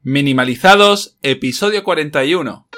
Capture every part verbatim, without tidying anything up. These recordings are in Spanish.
Minimalizados, episodio cuarenta y uno.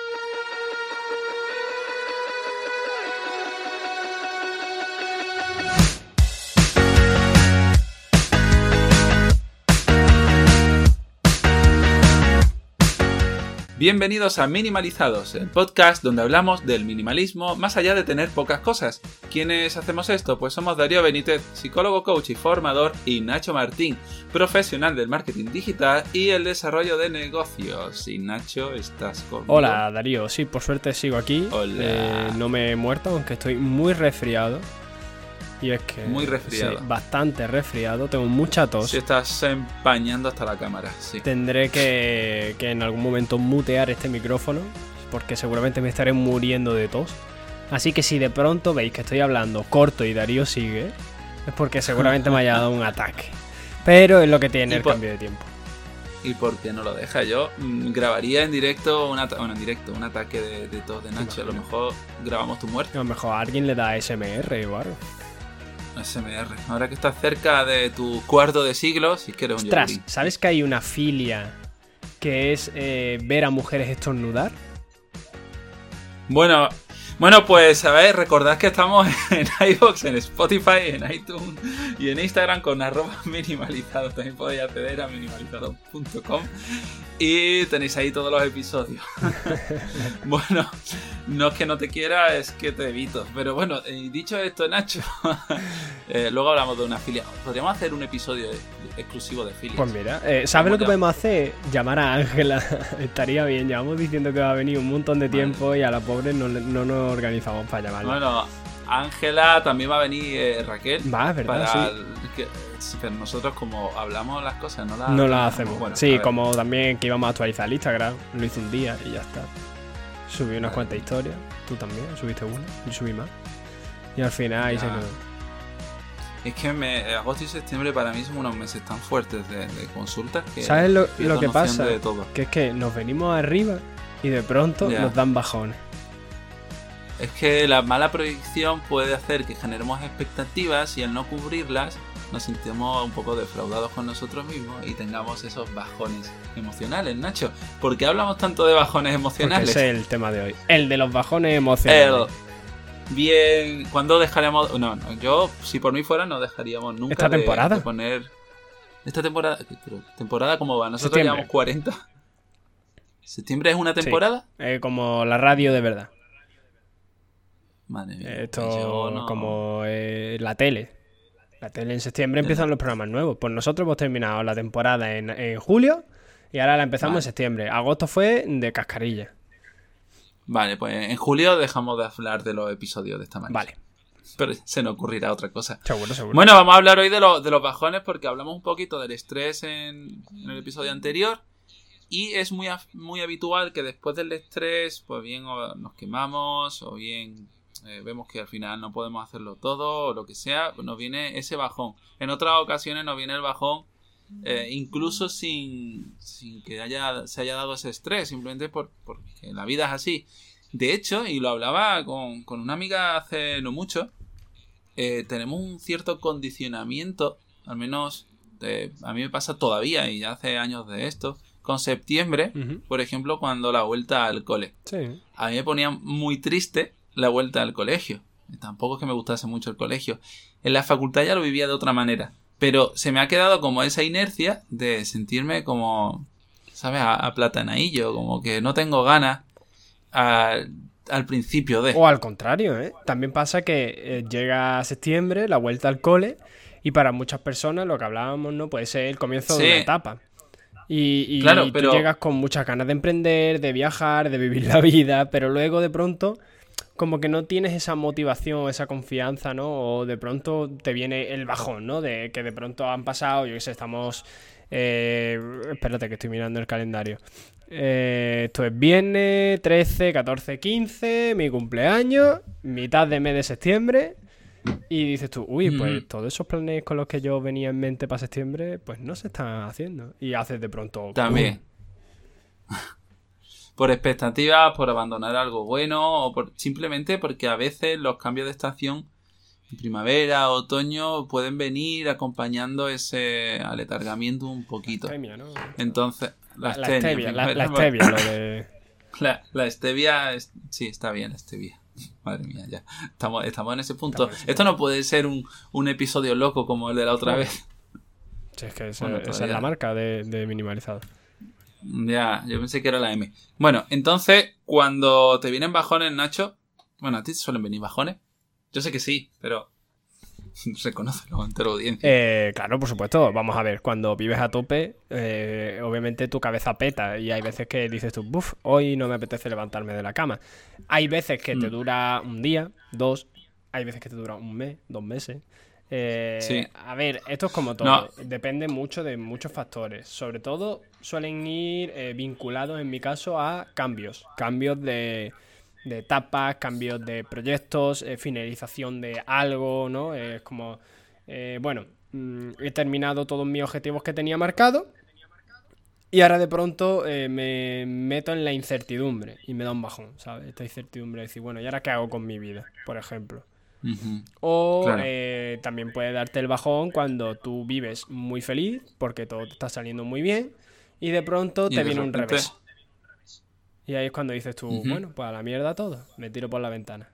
Bienvenidos a Minimalizados, el podcast donde hablamos del minimalismo más allá de tener pocas cosas. ¿Quiénes hacemos esto? Pues somos Darío Benítez, psicólogo, coach y formador, y Nacho Martín, profesional del marketing digital y el desarrollo de negocios. Y Nacho, ¿estás conmigo? Hola Darío, sí, por suerte sigo aquí. Hola. Eh, no me he muerto, aunque estoy muy resfriado. Y es que... Muy resfriado. Sí, bastante resfriado, tengo mucha tos. Sí, estás empañando hasta la cámara, sí. Tendré que, que en algún momento mutear este micrófono, porque seguramente me estaré muriendo de tos. Así que si de pronto veis que estoy hablando corto y Darío sigue, es porque seguramente me haya dado un ataque. Pero es lo que tiene el por... cambio de tiempo. ¿Y por qué no lo deja? Yo mmm, grabaría en directo, un bueno, en directo un ataque de, de tos de Nacho. A lo mejor grabamos tu muerte. A lo mejor alguien le da A S M R o algo. A S M R. Ahora que estás cerca de tu cuarto de siglo, si quieres un Ostras, yogurín. ¿sabes que hay una filia que es eh, ver a mujeres estornudar? Bueno, bueno, pues a ver, recordad que estamos en iVoox, en Spotify, en iTunes y en Instagram con arroba minimalizados. También podéis acceder a minimalizados punto com y tenéis ahí todos los episodios. Bueno, no es que no te quiera, es que te evito. Pero bueno, dicho esto, Nacho, eh, luego hablamos de una filia. Podríamos hacer un episodio exclusivo de filias. Pues mira, eh, ¿sabes lo que podemos hacer? Llamar a Ángela. Estaría bien, llevamos diciendo que va a venir un montón de tiempo vale. Y a la pobre no, no nos organizamos para llamarla. Bueno, Ángela, también va a venir eh, Raquel. Va, es verdad, para sí. El, que, pero nosotros como hablamos las cosas, no las no las hacemos. Bueno, sí, como también que íbamos a actualizar el Instagram, lo hice un día y ya está. Subí unas vale. cuantas historias, tú también, subiste una, yo subí más. Y al final ahí ya. se quedó. Es que me, agosto y septiembre para mí son unos meses tan fuertes de, de consultas que... ¿Sabes lo, lo que pasa? De todo. Que es que nos venimos arriba y de pronto ya. nos dan bajones. Es que la mala proyección puede hacer que generemos expectativas y al no cubrirlas nos sintamos un poco defraudados con nosotros mismos y tengamos esos bajones emocionales, Nacho. ¿Por qué hablamos tanto de bajones emocionales? Porque ese es el tema de hoy. El de los bajones emocionales. El... Bien, ¿cuándo dejaremos? No, no, yo si por mí fuera no dejaríamos nunca ¿Esta de, temporada? de poner... Esta temporada, ¿temporada cómo va? Nosotros Septiembre. llevamos cuarenta. ¿Septiembre es una temporada? Sí, eh, como la radio de verdad. Madre mía, esto no... como eh, la tele. La tele en septiembre empiezan los programas nuevos. Pues nosotros hemos terminado la temporada en, en julio y ahora la empezamos vale. en septiembre. Agosto fue de cascarilla. Vale, pues en julio dejamos de hablar de los episodios de esta manera. Vale. Pero se nos ocurrirá otra cosa. Seguro, seguro. Bueno, vamos a hablar hoy de, lo, de los bajones porque hablamos un poquito del estrés en, en el episodio anterior. Y es muy, muy habitual que después del estrés, pues bien nos quemamos o bien eh, vemos que al final no podemos hacerlo todo o lo que sea, pues nos viene ese bajón. En otras ocasiones nos viene el bajón eh, incluso sin, sin que haya, se haya dado ese estrés, simplemente por, porque la vida es así. De hecho, y lo hablaba con, con una amiga hace no mucho, eh, tenemos un cierto condicionamiento, al menos eh, a mí me pasa todavía y ya hace años de esto, con septiembre, uh-huh. por ejemplo, cuando la vuelta al cole. Sí. A mí me ponía muy triste la vuelta al colegio. Tampoco es que me gustase mucho el colegio. En la facultad ya lo vivía de otra manera. Pero se me ha quedado como esa inercia de sentirme como, ¿sabes? A, a platanaillo, como que no tengo ganas al, al principio de... O al contrario, ¿eh? También pasa que eh, llega septiembre, la vuelta al cole, y para muchas personas lo que hablábamos, ¿no? Puede ser el comienzo sí. de una etapa. Y, y claro, tú pero... llegas con muchas ganas de emprender, de viajar, de vivir la vida, pero luego de pronto como que no tienes esa motivación, esa confianza, ¿no? O de pronto te viene el bajón, ¿no? De que de pronto han pasado, yo qué sé, estamos... Eh, espérate que estoy mirando el calendario. Eh, esto es viernes, trece, catorce, quince, mi cumpleaños, mitad de mes de septiembre... Y dices tú, uy, pues mm. todos esos planes con los que yo venía en mente para septiembre, pues no se están haciendo. Y haces de pronto... También. ¡Pum! Por expectativas, por abandonar algo bueno, o por simplemente porque a veces los cambios de estación, primavera, otoño, pueden venir acompañando ese aletargamiento un poquito. Premia, ¿no? Entonces, La, la stevia, la, la stevia, lo de... La, la stevia, es... sí, está bien la stevia. Madre mía, ya. Estamos, estamos en ese punto. En ese Esto punto. No puede ser un, un episodio loco como el de la otra claro. vez. Sí, es que esa, bueno, esa es la marca de, de minimalizado. Ya, yo pensé que era la M. Bueno, entonces, cuando te vienen bajones, Nacho... Bueno, ¿a ti te suelen venir bajones? Yo sé que sí, pero... Reconócelo ante la audiencia. Eh, claro, por supuesto. Vamos a ver, cuando vives a tope, eh, obviamente tu cabeza peta y hay veces que dices tú, buf, hoy no me apetece levantarme de la cama. Hay veces que mm. te dura un día, dos, hay veces que te dura un mes, dos meses. Eh, sí. A ver, esto es como todo. No. Depende mucho de muchos factores. Sobre todo suelen ir eh, vinculados, en mi caso, a cambios. Cambios de... de etapas, cambios de proyectos, eh, finalización de algo, ¿no? Es eh, como, eh, bueno, mmm, he terminado todos mis objetivos que tenía marcados y ahora de pronto eh, me meto en la incertidumbre y me da un bajón, ¿sabes? Esta incertidumbre de decir, bueno, ¿y ahora qué hago con mi vida? Por ejemplo. Uh-huh. O claro. eh, también puede darte el bajón cuando tú vives muy feliz porque todo te está saliendo muy bien y de pronto y te de viene repente... un revés. Y ahí es cuando dices tú, uh-huh. bueno, pues a la mierda todo, me tiro por la ventana.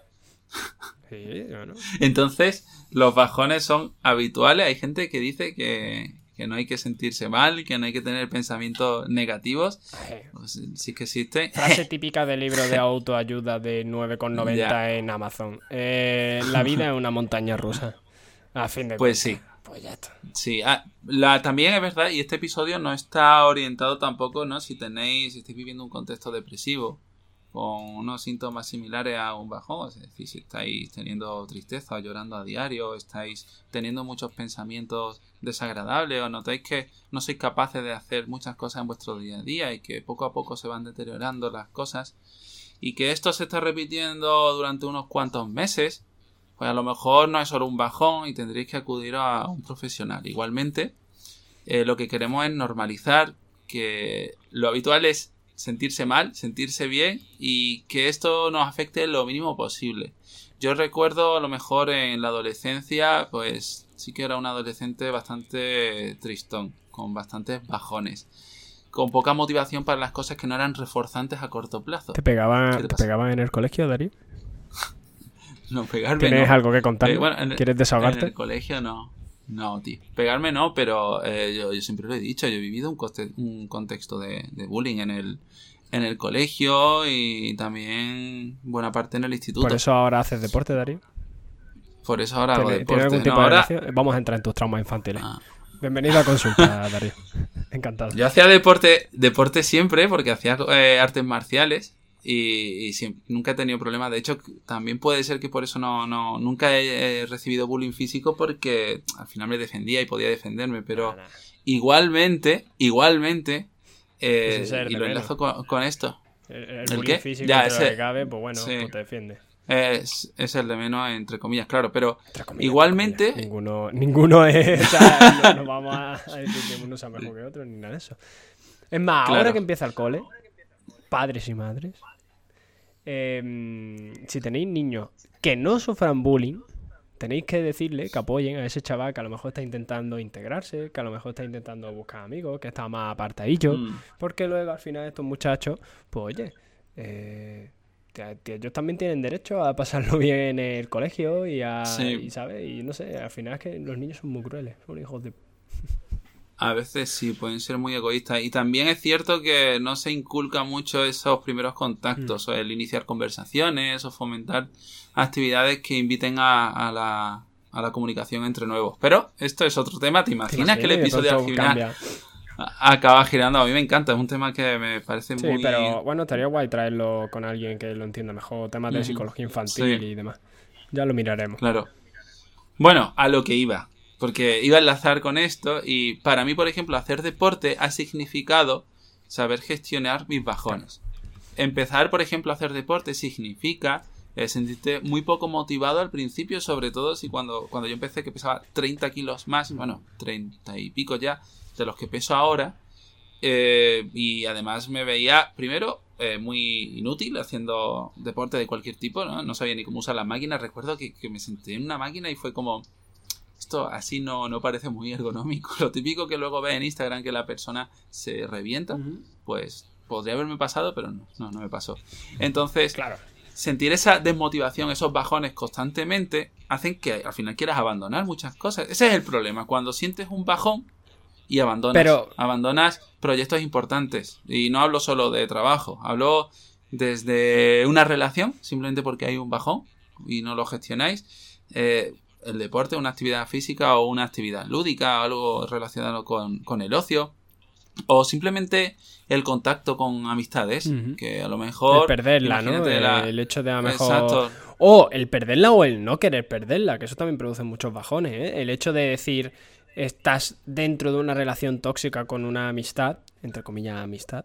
Sí, bueno. Entonces, los bajones son habituales. Hay gente que dice que, que no hay que sentirse mal, que no hay que tener pensamientos negativos. Pues, sí que existe. Frase típica del libro de autoayuda de nueve con noventa en Amazon. Eh, la vida es una montaña rusa. A fin de pues cuentas. Sí. Pues ya está. Sí, ah, la, también es verdad, y este episodio no está orientado tampoco, ¿no? Si tenéis, si estáis viviendo un contexto depresivo con unos síntomas similares a un bajón, es decir, si estáis teniendo tristeza o llorando a diario, estáis teniendo muchos pensamientos desagradables o notáis que no sois capaces de hacer muchas cosas en vuestro día a día y que poco a poco se van deteriorando las cosas y que esto se está repitiendo durante unos cuantos meses, pues a lo mejor no es solo un bajón y tendréis que acudir a un profesional. Igualmente, eh, lo que queremos es normalizar que lo habitual es sentirse mal, sentirse bien y que esto nos afecte lo mínimo posible. Yo recuerdo a lo mejor en la adolescencia, pues sí que era un adolescente bastante tristón, con bastantes bajones, con poca motivación para las cosas que no eran reforzantes a corto plazo. ¿Te pegaban, te ¿te pegaban en el colegio, Darío? No, pegarme ¿Tienes no. algo que contarme? Eh, bueno, en, ¿Quieres desahogarte? En el colegio no. No, tío. Pegarme no, pero eh, yo, yo siempre lo he dicho. Yo he vivido un, coste, un contexto de, de bullying en el, en el colegio y también buena parte en el instituto. ¿Por eso ahora haces deporte, Darío? Por eso ahora hago deporte. ¿Tienes algún tipo no, de ahora... relación? Vamos a entrar en tus traumas infantiles. Ah. Bienvenido a consulta, Darío. Encantado. Yo hacía deporte, deporte siempre porque hacía eh, artes marciales. Y, y siempre, nunca he tenido problemas. De hecho, también puede ser que por eso no, no nunca he, he recibido bullying físico porque al final me defendía y podía defenderme. Pero nah, nah. igualmente, igualmente, eh, y lo enlazo con, con esto. El, el, el bullying ¿El físico ya, ese, que cabe, pues bueno, sí. pues te defiende. Es, es el de menos, entre comillas, claro. Pero comillas, igualmente... Ninguno, ninguno es... O sea, no, no vamos a decir que uno sea mejor que otro ni nada de eso. Es más, claro. Ahora que empieza el cole... Padres y madres, eh, si tenéis niños que no sufran bullying, tenéis que decirle que apoyen a ese chaval que a lo mejor está intentando integrarse, que a lo mejor está intentando buscar amigos, que está más apartadillo, mm. porque luego al final estos muchachos, pues oye, eh, que, que ellos también tienen derecho a pasarlo bien en el colegio y a, sí. y, ¿sabes? Y no sé, al final es que los niños son muy crueles, son hijos de... A veces sí, pueden ser muy egoístas. Y también es cierto que no se inculca mucho esos primeros contactos, mm. o el iniciar conversaciones, o fomentar actividades que inviten a, a, la, a la comunicación entre nuevos. Pero esto es otro tema. ¿Te imaginas que el episodio al final acaba girando? A mí me encanta, es un tema que me parece sí, muy... Sí, pero bueno, estaría guay traerlo con alguien que lo entienda mejor. Temas de mm. psicología infantil sí. y demás. Ya lo miraremos. Claro. Bueno, a lo que iba. Porque iba a enlazar con esto y para mí, por ejemplo, hacer deporte ha significado saber gestionar mis bajones. Empezar, por ejemplo, a hacer deporte significa eh, sentirte muy poco motivado al principio, sobre todo si cuando, cuando yo empecé que pesaba treinta kilos más, bueno, treinta y pico ya, de los que peso ahora, eh, y además me veía, primero, eh, muy inútil haciendo deporte de cualquier tipo, ¿no? No sabía ni cómo usar la máquina. Recuerdo que, que me senté en una máquina y fue como... esto así no, no parece muy ergonómico. Lo típico que luego ves en Instagram que la persona se revienta, uh-huh. pues podría haberme pasado, pero no, no, no me pasó. Entonces, claro. sentir esa desmotivación, esos bajones constantemente, hacen que al final quieras abandonar muchas cosas. Ese es el problema, cuando sientes un bajón y abandonas, pero... abandonas proyectos importantes. Y no hablo solo de trabajo, hablo desde una relación, simplemente porque hay un bajón y no lo gestionáis. Eh, el deporte, una actividad física o una actividad lúdica, algo relacionado con, con el ocio. O simplemente el contacto con amistades, uh-huh. que a lo mejor... El perderla, ¿no? La... El hecho de a lo mejor... Exacto. O el perderla o el no querer perderla, que eso también produce muchos bajones, ¿eh? El hecho de decir, estás dentro de una relación tóxica con una amistad, entre comillas amistad,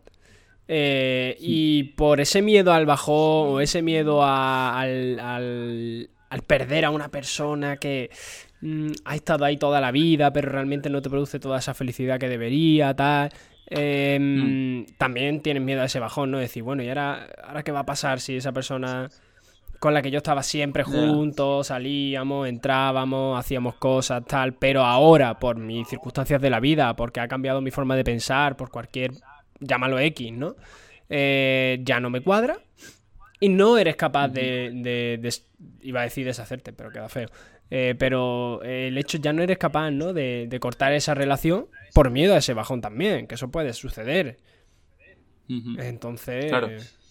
eh, sí. y por ese miedo al bajón o ese miedo a, al, al, al perder a una persona que... ha estado ahí toda la vida, pero realmente no te produce toda esa felicidad que debería, tal. Eh, mm. También tienes miedo a ese bajón, ¿no? Decir, bueno, ¿y ahora, ahora qué va a pasar si esa persona con la que yo estaba siempre juntos, yeah. salíamos, entrábamos, hacíamos cosas, tal, pero ahora, por mis circunstancias de la vida, porque ha cambiado mi forma de pensar, por cualquier, llámalo X, ¿no? Eh, ya no me cuadra y no eres capaz uh-huh. de, de, de, iba a decir deshacerte, pero queda feo. Eh, pero el hecho ya no eres capaz, ¿no? De, de cortar esa relación por miedo a ese bajón también, que eso puede suceder. Uh-huh. Entonces... Claro.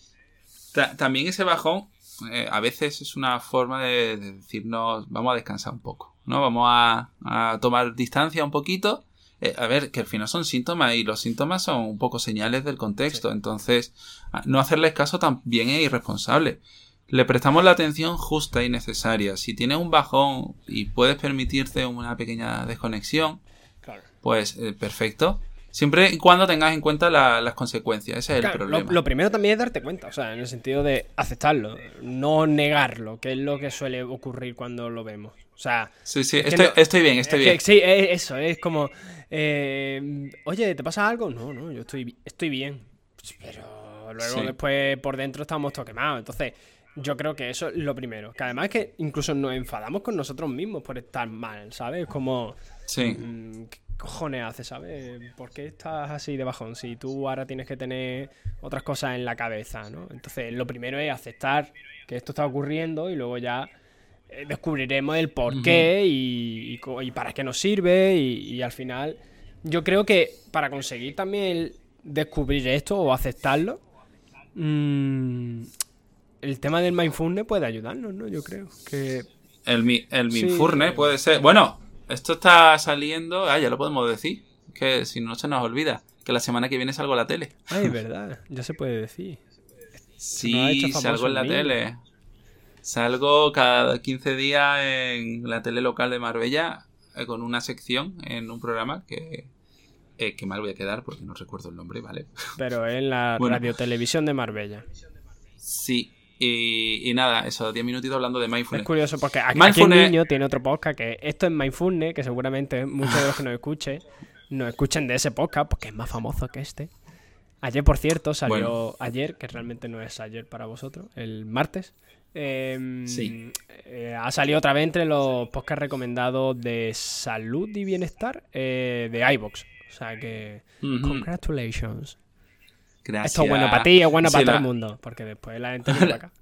Ta- también ese bajón eh, a veces es una forma de, de decirnos vamos a descansar un poco, ¿no? Vamos a, a tomar distancia un poquito. Eh, a ver, que al final son síntomas y los síntomas son un poco señales del contexto. Sí. Entonces, no hacerles caso también es irresponsable. Le prestamos la atención justa y necesaria. Si tienes un bajón y puedes permitirte una pequeña desconexión, claro. pues eh, perfecto. Siempre y cuando tengas en cuenta la, las consecuencias. Ese es claro, el problema. Lo, lo primero también es darte cuenta, o sea, en el sentido de aceptarlo, no negarlo, que es lo que suele ocurrir cuando lo vemos. O sea, sí, sí, estoy, no, estoy bien, estoy bien. Que, sí, es eso, es como, eh, oye, ¿te pasa algo? No, no, yo estoy, estoy bien. Pero luego sí. después por dentro estamos todo quemados. Entonces... yo creo que eso es lo primero. Que además es que incluso nos enfadamos con nosotros mismos por estar mal, ¿sabes? Como... Sí. Mmm, ¿qué cojones haces, sabes? ¿Por qué estás así de bajón? Si tú ahora tienes que tener otras cosas en la cabeza, ¿no? Entonces, lo primero es aceptar que esto está ocurriendo y luego ya eh, descubriremos el por qué uh-huh. y, y, y para qué nos sirve y, y al final... yo creo que para conseguir también descubrir esto o aceptarlo... Mmm, el tema del mindfulness puede ayudarnos, ¿no? Yo creo que... El, el mindfulness sí. puede ser... Bueno, esto está saliendo... Ah, ya lo podemos decir. Que si no se nos olvida. Que la semana que viene salgo a la tele. Ay, verdad. Ya se puede decir. Sí, salgo en la niño. tele. Salgo cada quince días en la tele local de Marbella eh, con una sección en un programa que... Eh, que mal voy a quedar porque no recuerdo el nombre, ¿vale? Pero en la bueno. radiotelevisión de Marbella. Sí. Y, y nada, eso, diez minutitos hablando de mindfulness. Es curioso porque aquí, mindfulness... aquí el niño tiene otro podcast que esto es mindfulness, que seguramente muchos de los que nos escuchen nos escuchen de ese podcast porque es más famoso que este. Ayer, por cierto, salió bueno. ayer, que realmente no es ayer para vosotros, el martes. Eh, sí. eh, ha salido otra vez entre los podcasts recomendados de salud y bienestar eh, de iVoox. O sea que, uh-huh. congratulations. Gracias. Esto es bueno para ti, es bueno sí, para la... todo el mundo, porque después la gente viene para acá.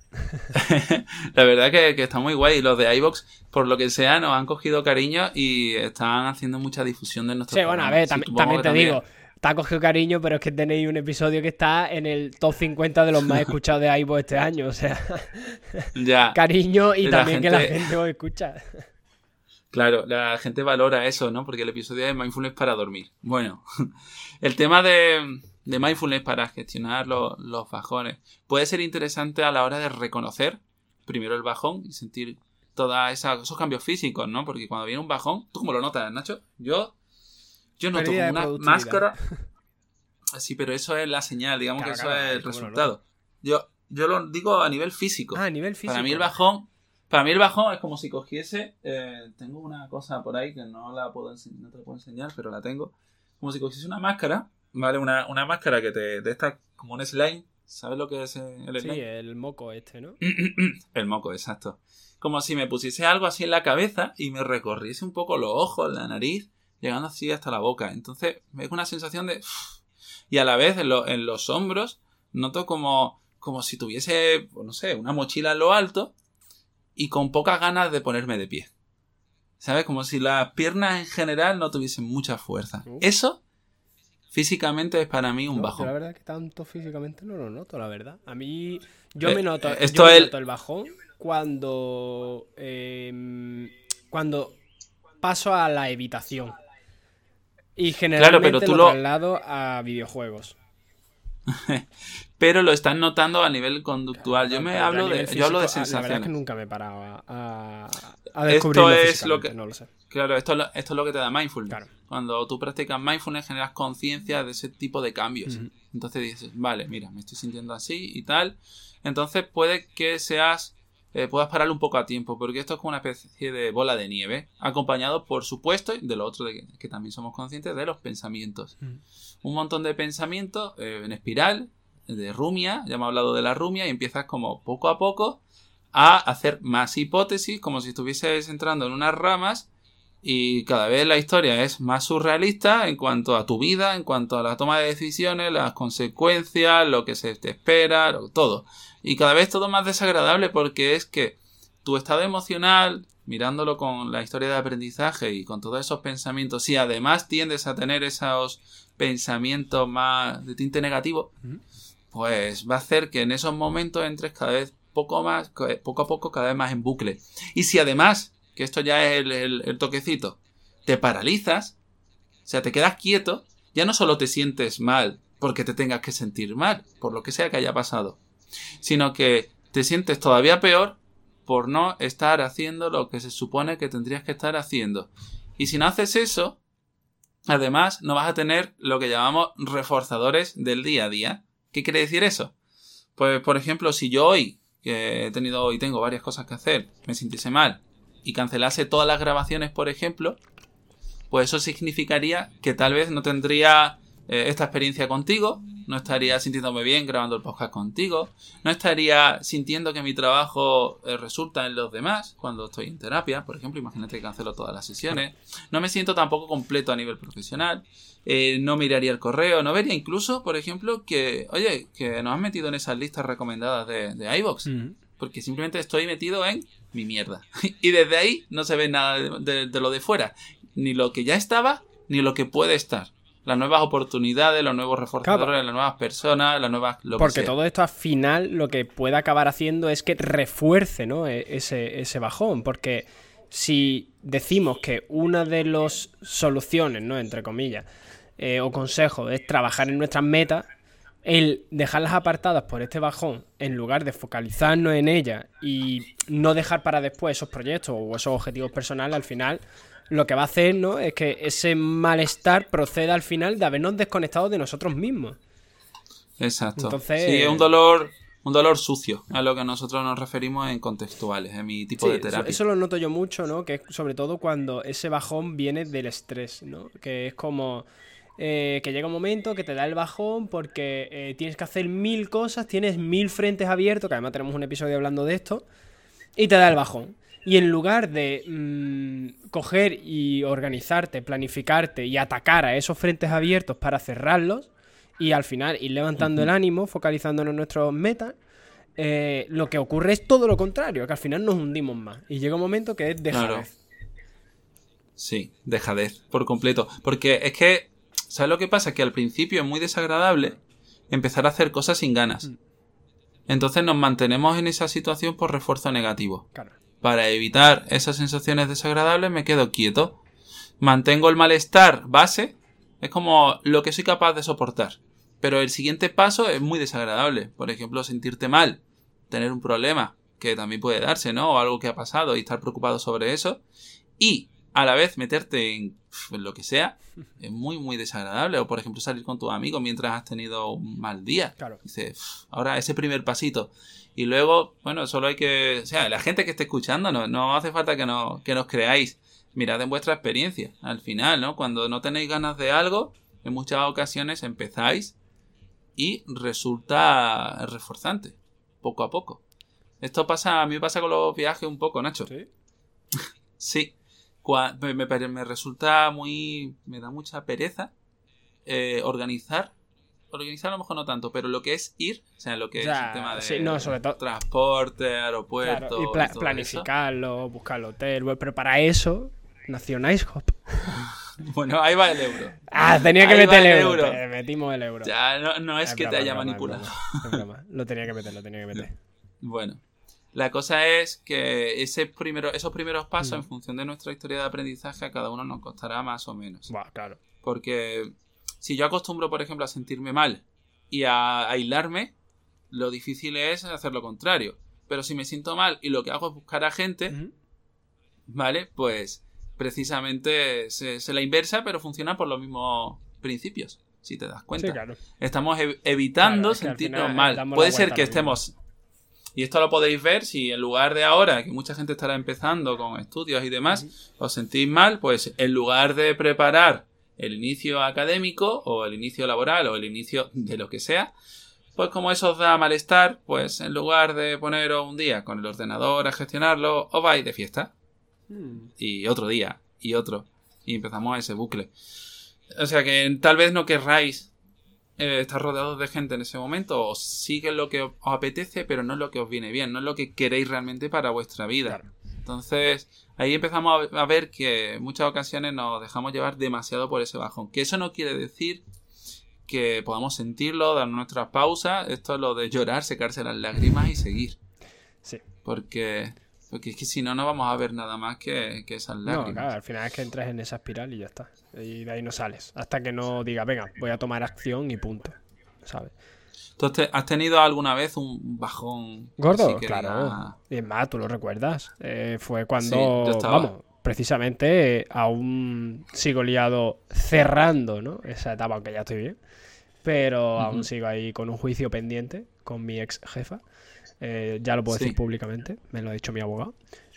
La verdad que, que está muy guay. Los de iVoox, por lo que sea, nos han cogido cariño y están haciendo mucha difusión de nuestro Sí, programa. Bueno, a ver, sí, tam- también te también... digo, te ha cogido cariño, pero es que tenéis un episodio que está en el top cincuenta de los más escuchados de iVoox este año, o sea, ya. Cariño y la también gente... que la gente os escucha. Claro, la gente valora eso, ¿no? Porque el episodio es mindfulness para dormir. Bueno, el tema de... de mindfulness para gestionar los, los bajones puede ser interesante a la hora de reconocer primero el bajón y sentir todos esos cambios físicos, ¿no? Porque cuando viene un bajón, ¿tú cómo lo notas, Nacho? Yo, yo noto como una máscara. Sí, pero eso es la señal, digamos claro, que eso claro, es el resultado. Yo, yo lo digo a nivel físico. Ah, a nivel físico. Para mí el bajón, para mí el bajón es como si cogiese, eh, tengo una cosa por ahí que no la puedo enseñar, no te la puedo enseñar, pero la tengo, como si cogiese una máscara. Vale, una, una máscara que te de esta como un slime, ¿Sabes lo que es el Sí, slime? el moco este, ¿no? El moco, exacto. Como si me pusiese algo así en la cabeza y me recorriese un poco los ojos, la nariz, llegando así hasta la boca. Entonces me da una sensación de... Y a la vez en, lo, en los hombros noto como, como si tuviese, no sé, una mochila en lo alto y con pocas ganas de ponerme de pie. ¿Sabes? Como si las piernas en general no tuviesen mucha fuerza. Uh. Eso, físicamente, es para mí un No, bajón. yo la verdad es que tanto físicamente no lo noto, la verdad. A mí, yo Eh, me noto, eh, yo esto me es... noto el bajón cuando, eh, cuando paso a la evitación. Y Claro, pero generalmente tú lo lo... traslado a videojuegos. pero lo estás notando a nivel conductual. Yo Claro, me pero yo a hablo nivel de... Yo hablo de físico, ah, la verdad es que sensaciones. nunca me he parado a, a, a Esto descubrirlo es lo físicamente, que... no lo sé. Claro, esto, es lo- esto es lo que te da mindfulness. Claro. Cuando tú practicas mindfulness generas conciencia de ese tipo de cambios. Ujú. Entonces dices, vale, mira, me estoy sintiendo así y tal. Entonces puede que seas... eh, puedas pararlo un poco a tiempo, porque esto es como una especie de bola de nieve, acompañado, por supuesto, de lo otro de que, que también somos conscientes de los pensamientos. Ujú. Un montón de pensamientos eh, en espiral, de rumia, ya hemos hablado de la rumia, y empiezas como poco a poco a hacer más hipótesis, como si estuvieses entrando en unas ramas, y cada vez la historia es más surrealista en cuanto a tu vida, en cuanto a la toma de decisiones, las consecuencias, lo que se te espera, lo- todo. Y cada vez todo más desagradable porque es que tu estado emocional, mirándolo con la historia de aprendizaje y con todos esos pensamientos, si además tiendes a tener esos pensamientos más de tinte negativo, Ujú. pues va a hacer que en esos momentos entres cada vez poco más, poco a poco, cada vez más en bucle. Y si además, que esto ya es el, el, el toquecito, te paralizas, o sea, te quedas quieto, ya no solo te sientes mal porque te tengas que sentir mal, por lo que sea que haya pasado, sino que te sientes todavía peor por no estar haciendo lo que se supone que tendrías que estar haciendo. Y si no haces eso, además no vas a tener lo que llamamos reforzadores del día a día. ¿Qué quiere decir eso? Pues, por ejemplo, si yo hoy, que he tenido y tengo varias cosas que hacer, me sintiese mal y cancelase todas las grabaciones, por ejemplo, pues eso significaría que tal vez no tendría eh, esta experiencia contigo, no estaría sintiéndome bien grabando el podcast contigo, no estaría sintiendo que mi trabajo eh, resulta en los demás cuando estoy en terapia, por ejemplo, imagínate que cancelo todas las sesiones, no me siento tampoco completo a nivel profesional, eh, no miraría el correo, no vería incluso, por ejemplo, que, oye, que nos han metido en esas listas recomendadas de, de iVoox, Ujú. porque simplemente estoy metido en mi mierda. Y desde ahí no se ve nada de, de, de lo de fuera. Ni lo que ya estaba, ni lo que puede estar. Las nuevas oportunidades, los nuevos reforzadores, Claro. las nuevas personas, las nuevas... Lo Porque que sea. todo esto al final lo que puede acabar haciendo es que refuerce, ¿no? E- ese, ese bajón. Porque si decimos que una de las soluciones, ¿no? Entre comillas, eh, o consejos es trabajar en nuestras metas, el dejarlas apartadas por este bajón, en lugar de focalizarnos en ellas y no dejar para después esos proyectos o esos objetivos personales, al final lo que va a hacer, ¿no? Es que ese malestar proceda al final de habernos desconectado de nosotros mismos. Exacto. Entonces- Sí, es un dolor, un dolor sucio, a lo que nosotros nos referimos en contextuales, en mi tipo Sí, de eso, terapia. eso lo noto yo mucho, ¿no? Que es sobre todo cuando ese bajón viene del estrés, ¿no? Que es como eh, que llega un momento que te da el bajón porque eh, tienes que hacer mil cosas, tienes mil frentes abiertos, que además tenemos un episodio hablando de esto, y te da el bajón. Y en lugar de mmm, coger y organizarte, planificarte y atacar a esos frentes abiertos para cerrarlos, y al final ir levantando Ujú. el ánimo, focalizándonos en nuestras metas, eh, lo que ocurre es todo lo contrario, que al final nos hundimos más. Y llega un momento que es dejadez. Claro. Sí, dejadez, por completo. Porque es que, ¿sabes lo que pasa? Que al principio es muy desagradable empezar a hacer cosas sin ganas. Mm. Entonces nos mantenemos en esa situación por refuerzo negativo. Claro. Para evitar esas sensaciones desagradables me quedo quieto. Mantengo el malestar base. Es como lo que soy capaz de soportar. Pero el siguiente paso es muy desagradable. Por ejemplo, sentirte mal. Tener un problema. Que también puede darse, ¿no? O algo que ha pasado y estar preocupado sobre eso. Y a la vez meterte en, en lo que sea. Es muy, muy desagradable. O por ejemplo salir con tus amigos mientras has tenido un mal día. Claro. Dice, ahora ese primer pasito. Y luego, bueno, solo hay que... O sea, la gente que esté escuchando, no, no hace falta que, no, que nos creáis. Mirad en vuestra experiencia. Al final, ¿no? Cuando no tenéis ganas de algo, en muchas ocasiones empezáis y resulta reforzante, poco a poco. Esto pasa, a mí me pasa con los viajes un poco, Nacho. ¿Sí? Sí. Cua- me, me, me resulta muy... me da mucha pereza eh, organizar. Organizar a lo mejor no tanto, pero lo que es ir, o sea, lo que Ya, es el tema de sí, no, sobre todo- transporte, aeropuerto... Claro, y pla- y todo planificarlo, buscar el hotel, bueno, pero para eso nació NiceHop. eso. Bueno, ahí va el euro. Ah, tenía que Ahí meter va el el euro. euro. Eh, metimos el euro. Ya, no, no es, Es que broma, te haya es broma, es manipulado. broma, es broma. Lo tenía que meter, lo tenía que meter. Bueno, la cosa es que ese primero, esos primeros pasos, Mm. en función de nuestra historia de aprendizaje, a cada uno nos costará más o menos. Buah, claro. Porque si yo acostumbro, por ejemplo, a sentirme mal y a aislarme, lo difícil es hacer lo contrario. Pero si me siento mal y lo que hago es buscar a gente, Ujú. ¿vale? Pues precisamente es, es la inversa, pero funciona por los mismos principios, si te das cuenta. Sí, claro. Estamos ev- evitando Claro, es que al sentirnos final, eh, mal. damos la Puede vuelta ser que a lo mismo. estemos... Y esto lo podéis ver si en lugar de ahora, que mucha gente estará empezando con estudios y demás, os sentís mal, pues en lugar de preparar el inicio académico o el inicio laboral o el inicio de lo que sea, pues como eso os da malestar, pues en lugar de poneros un día con el ordenador a gestionarlo, os vais de fiesta. Mm. Y otro día, y otro. Y empezamos ese bucle. O sea que tal vez no querráis eh, estar rodeados de gente en ese momento, o sigue lo que os apetece, pero no es lo que os viene bien, no es lo que queréis realmente para vuestra vida. Claro. Entonces, ahí empezamos a ver que en muchas ocasiones nos dejamos llevar demasiado por ese bajón. Que eso no quiere decir que podamos sentirlo, dar nuestras pausas. Esto es lo de llorar, secarse las lágrimas y seguir. Sí. Porque, porque es que si no, no vamos a ver nada más que, que esas lágrimas. No, claro, al final es que entras en esa espiral y ya está. Y de ahí no sales. Hasta que no diga, venga, voy a tomar acción y punto. ¿Sabes? ¿Tú has te- has tenido alguna vez un bajón? Gordo, así que claro. diga- Y es más, tú lo recuerdas. Eh, fue Sí, cuando, yo estaba. vamos, precisamente eh, aún sigo liado cerrando, ¿no? Esa etapa, aunque ya estoy bien. Pero aún Ujú. sigo ahí con un juicio pendiente con mi ex jefa. Eh, ya lo puedo Sí. decir públicamente, me lo ha dicho mi abogado.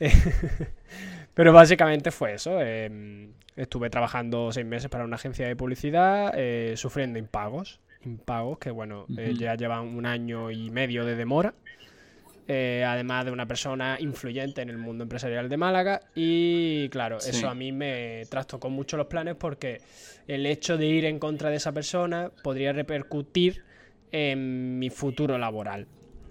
Pero básicamente fue eso. eh, estuve trabajando seis meses para una agencia de publicidad, eh, sufriendo impagos. Impagos que, bueno, eh, Ujú. ya llevan un año y medio de demora. eh, además de una persona influyente en el mundo empresarial de Málaga. Y claro, Sí. eso a mí me trastocó mucho los planes porque el hecho de ir en contra de esa persona podría repercutir en mi futuro laboral.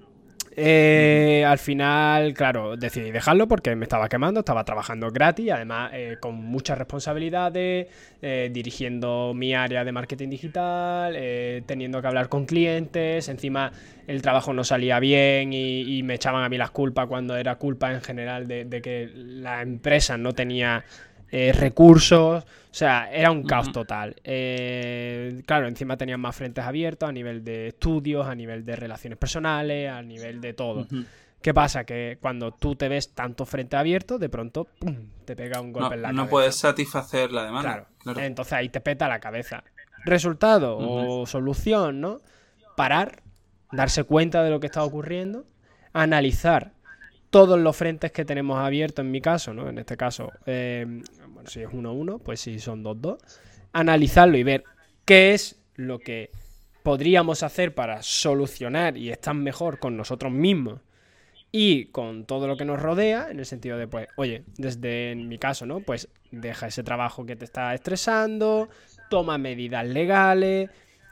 Eh, al final, claro, decidí dejarlo porque me estaba quemando, estaba trabajando gratis, además eh, con muchas responsabilidades, eh, dirigiendo mi área de marketing digital, eh, teniendo que hablar con clientes, encima el trabajo no salía bien y, y me echaban a mí las culpas cuando era culpa en general de, de que la empresa no tenía eh, recursos, o sea, era un caos Ujú. total. Eh, claro, encima tenían más frentes abiertos a nivel de estudios, a nivel de relaciones personales, a nivel de todo. Ujú. ¿Qué pasa? Que cuando tú te ves tanto frente abierto, de pronto ¡pum!, te pega un golpe No, en la no cabeza. puedes satisfacer la demanda. Claro. Claro. Entonces ahí te peta la cabeza. Resultado Ujú. o solución, ¿no? Parar, darse cuenta de lo que está ocurriendo, analizar todos los frentes que tenemos abiertos en mi caso, ¿no? En este caso, eh, bueno, si es uno uno, pues si son dos dos, analizarlo y ver qué es lo que podríamos hacer para solucionar y estar mejor con nosotros mismos y con todo lo que nos rodea, en el sentido de, pues, oye, desde en mi caso, ¿no? Pues deja ese trabajo que te está estresando, toma medidas legales.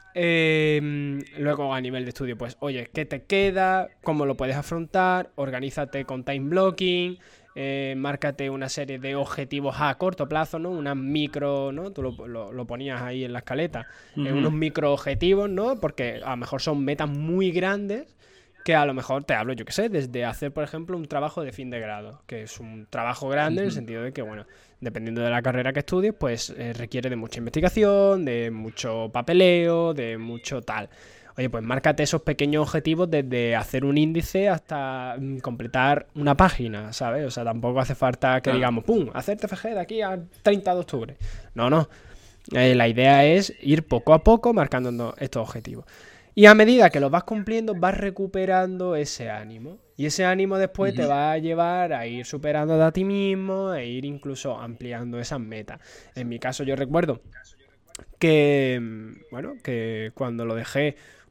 Eh, luego a nivel de estudio, pues oye, ¿qué te queda? ¿Cómo lo puedes afrontar? Organízate con time blocking, eh, márcate una serie de objetivos a corto plazo, ¿no? Unas micro, ¿no? Tú lo, lo, lo ponías ahí en la escaleta, eh, Ujú. unos micro objetivos, ¿no? Porque a lo mejor son metas muy grandes que a lo mejor te hablo, yo qué sé, desde hacer, por ejemplo, un trabajo de fin de grado, que es un trabajo grande en el Ujú. sentido de que, bueno, dependiendo de la carrera que estudies, pues eh, requiere de mucha investigación, de mucho papeleo, de mucho tal. Oye, pues márcate esos pequeños objetivos desde hacer un índice hasta mm, completar una página, ¿sabes? O sea, tampoco hace falta que Claro. digamos, ¡pum!, hacer T F G de aquí al treinta de octubre. No, no. Eh, la idea es ir poco a poco marcando estos objetivos. Y a medida que los vas cumpliendo, vas recuperando ese ánimo. Y ese ánimo después te Ujú. va a llevar a ir superando a ti mismo, e ir incluso ampliando esas metas. En mi caso, yo recuerdo que, bueno, que cuando lo dejé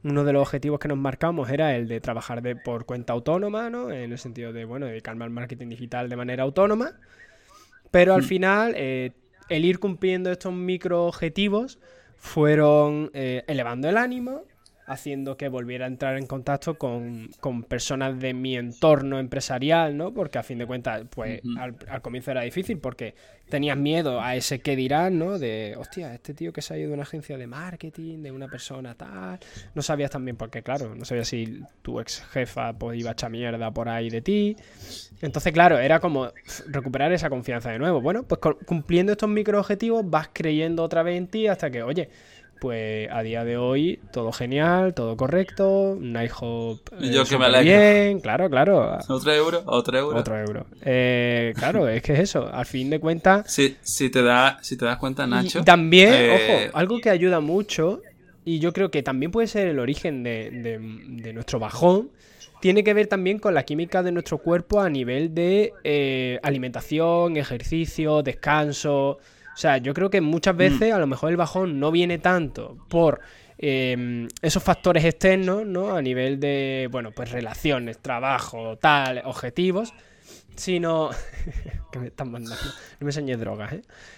uno de los objetivos que nos marcamos era el de trabajar de, por cuenta autónoma, ¿no? En el sentido de, bueno, dedicarme al marketing digital de manera autónoma. Pero al Mm. final, eh, el ir cumpliendo estos micro objetivos fueron eh, elevando el ánimo, haciendo que volviera a entrar en contacto con, con personas de mi entorno empresarial, ¿no? Porque a fin de cuentas, pues Ujú. al, al comienzo era difícil porque tenías miedo a ese qué dirán, ¿no? De, hostia, este tío que se ha ido de una agencia de marketing, de una persona tal. No sabías también, porque claro, no sabías si tu ex jefa pues, iba a echar mierda por ahí de ti. Entonces, claro, era como pf, recuperar esa confianza de nuevo. Bueno, pues con- cumpliendo estos micro objetivos vas creyendo otra vez en ti hasta que, oye, pues a día de hoy todo genial, todo correcto, Nighthawk eh, Yo que me súper alegro. bien, claro, claro, ¿Otro euro? ¿Otro euro? otro euro. Eh, claro, es que es eso, al fin de cuentas. Si, si, te da, si te das cuenta, Nacho. Y también, eh, ojo, algo que ayuda mucho, y yo creo que también puede ser el origen de, de- de nuestro bajón, tiene que ver también con la química de nuestro cuerpo a nivel de eh, alimentación, ejercicio, descanso. O sea, yo creo que muchas veces a lo mejor el bajón no viene tanto por eh, esos factores externos, ¿no? A nivel de, bueno, pues relaciones, trabajo, tal, objetivos, sino... que me están mandando. No me enseñes drogas, ¿eh?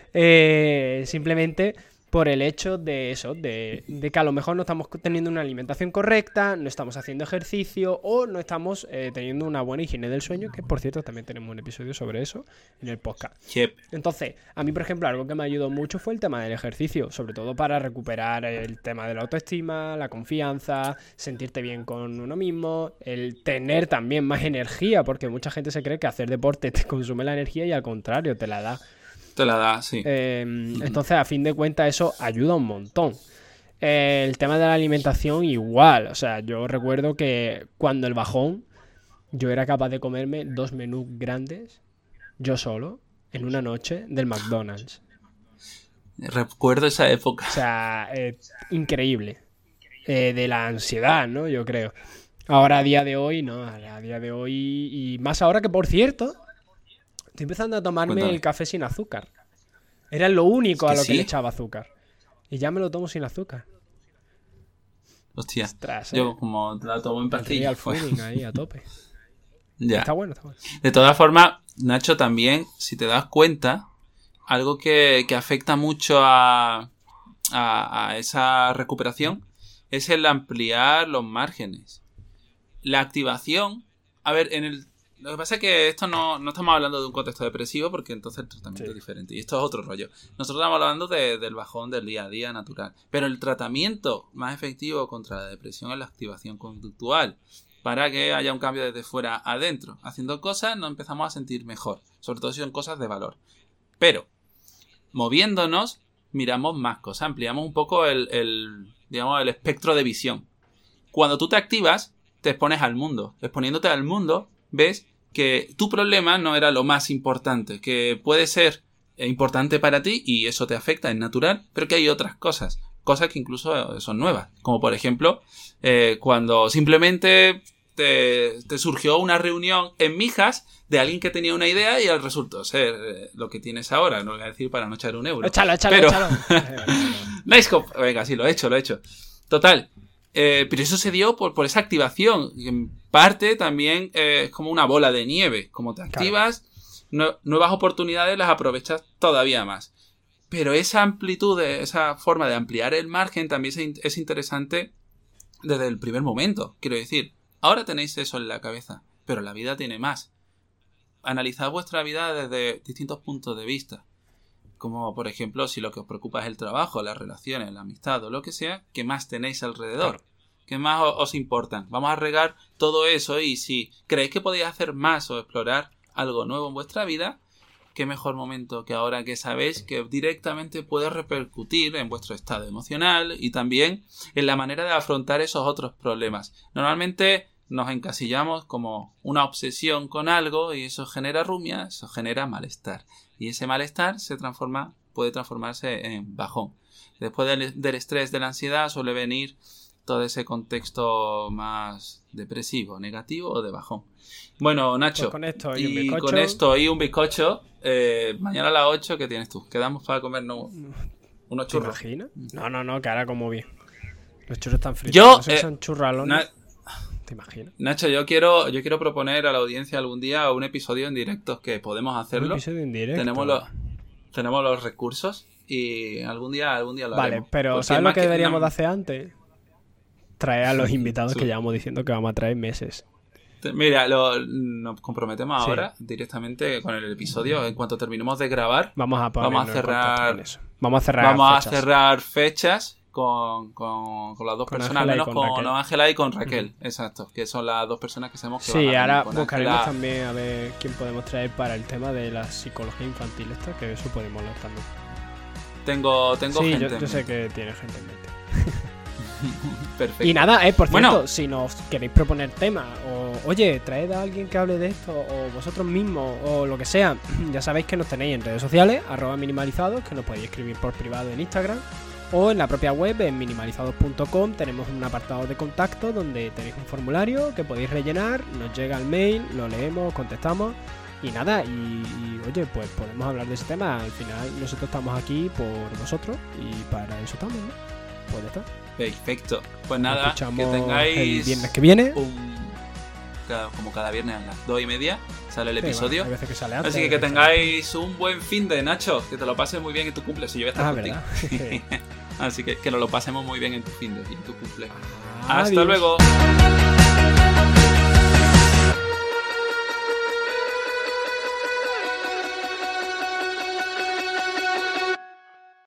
Eh, simplemente por el hecho de eso, de, de que a lo mejor no estamos teniendo una alimentación correcta, no estamos haciendo ejercicio o no estamos eh, teniendo una buena higiene del sueño, que por cierto también tenemos un episodio sobre eso en el podcast. Yep. Entonces, a mí, por ejemplo, algo que me ayudó mucho fue el tema del ejercicio, sobre todo para recuperar el tema de la autoestima, la confianza, sentirte bien con uno mismo, el tener también más energía, porque mucha gente se cree que hacer deporte te consume la energía y al contrario, te la da. Te la da, sí. Eh, entonces, a fin de cuentas, eso ayuda un montón. Eh, el tema de la alimentación, igual. O sea, yo recuerdo que cuando el bajón, yo era capaz de comerme dos menús grandes, yo solo, en una noche, del McDonald's. Recuerdo esa época. O sea, eh, increíble. Eh, de la ansiedad, ¿no? Yo creo. Ahora, a día de hoy, no. A día de hoy, y más ahora que, por cierto, estoy empezando a tomarme Cuéntame. el café sin azúcar. Era lo único ¿Que a lo sí? que le echaba azúcar. Y ya me lo tomo sin azúcar. Hostia. Ostras, ¿eh? Yo como te la tomo en El pastillas. real fooding ahí a tope. Ya. Está bueno, está bueno. De todas formas, Nacho, también, si te das cuenta, algo que, que afecta mucho a, a, a esa recuperación es el ampliar los márgenes. La activación, a ver, en el lo que pasa es que esto no, no estamos hablando de un contexto depresivo porque entonces el tratamiento Sí. es diferente. Y esto es otro rollo. Nosotros estamos hablando de, del bajón del día a día natural. Pero el tratamiento más efectivo contra la depresión es la activación conductual. Para que haya un cambio desde fuera a adentro. Haciendo cosas nos empezamos a sentir mejor. Sobre todo si son cosas de valor. Pero, moviéndonos, miramos más cosas. Ampliamos un poco el, el, digamos, el espectro de visión. Cuando tú te activas, te expones al mundo. Exponiéndote al mundo, ves que tu problema no era lo más importante, que puede ser importante para ti y eso te afecta, es natural, pero que hay otras cosas, cosas que incluso son nuevas, como por ejemplo eh, cuando simplemente te, te surgió una reunión en Mijas de alguien que tenía una idea y resultó ser eh, lo que tienes ahora, no voy a decir para no echar un euro. Échalo, échalo, pero... échalo. Nice cop. Venga, sí, lo he hecho, lo he hecho. Total. Eh, pero eso se dio por, por esa activación. En parte también eh, es como una bola de nieve. Como te activas, no, nuevas oportunidades las aprovechas todavía más. Pero esa amplitud, de, esa forma de ampliar el margen también es, es interesante desde el primer momento. Quiero decir, ahora tenéis eso en la cabeza, pero la vida tiene más. Analizad vuestra vida desde distintos puntos de vista. Como por ejemplo, si lo que os preocupa es el trabajo, las relaciones, la amistad o lo que sea, ¿qué más tenéis alrededor? Claro. ¿Qué más os, os importan? Vamos a regar todo eso y si creéis que podéis hacer más o explorar algo nuevo en vuestra vida, qué mejor momento que ahora que sabéis que directamente puede repercutir en vuestro estado emocional y también en la manera de afrontar esos otros problemas. Normalmente nos encasillamos como una obsesión con algo y eso genera rumia, eso genera malestar. Y ese malestar se transforma, puede transformarse en bajón. Después del, del estrés, de la ansiedad, suele venir todo ese contexto más depresivo, negativo o de bajón. Bueno, Nacho, pues con esto y, y un bizcocho. con esto y un bizcocho, eh, mañana a las ocho, ¿qué tienes tú? Quedamos para comernos unos ¿Te churros. imaginas? No, no, no, que ahora como bien. Los churros están fritos. Yo, No sé si eh, son churralones. Na- ¿Te imaginas? Nacho, yo quiero, yo quiero proponer a la audiencia algún día un episodio en directo que podemos Un hacerlo. episodio en directo. Tenemos los, tenemos los recursos y algún día, algún día lo Vale, haremos. pero Porque ¿sabes lo más que deberíamos no- de hacer antes? Traer a los invitados Sí. que llevamos diciendo que vamos a traer meses. Te- Mira, lo- nos comprometemos Sí. ahora directamente con el episodio. En cuanto terminemos de grabar, Vamos a ponernos Vamos a en contacto cerrar- con eso. Vamos a cerrar vamos fechas. a cerrar fechas con, con, con las dos Con personas, al Ángela y menos con con, Raquel. Ángela y con Raquel. Exacto, que son las dos personas que sabemos que van Sí, a venir. ahora Con buscaremos Ángela- también a ver quién podemos traer para el tema de la psicología infantil esta, que eso podemos hablar también. Tengo, tengo Sí, gente. yo, en yo sé mente. que tiene gente en mente. Perfecto. Y nada, eh, por Bueno. cierto, si nos queréis proponer temas, o oye, traed a alguien que hable de esto, o vosotros mismos, o lo que sea, ya sabéis que nos tenéis en redes sociales, arroba minimalizados, que nos podéis escribir por privado en Instagram, o en la propia web, en minimalizados punto com, tenemos un apartado de contacto donde tenéis un formulario que podéis rellenar, nos llega el mail, lo leemos, contestamos, y nada, y, y, oye, pues podemos hablar de ese tema. Al final nosotros estamos aquí por vosotros, y para eso estamos, ¿no? Pues ya está. Perfecto. Pues Nos nada, que escuchamos tengáis el viernes que viene. un... cada- como cada viernes a las dos y media sale el Sí, episodio. bueno, hay veces que sale antes, Así que hay que veces sale tengáis un buen fin de Nacho, que te lo pases muy bien en tu cumple, si yo voy a estar Ah, contigo. ¿verdad? Así que que nos lo pasemos muy bien en tu fin de y en tu cumple. Adiós. Hasta luego.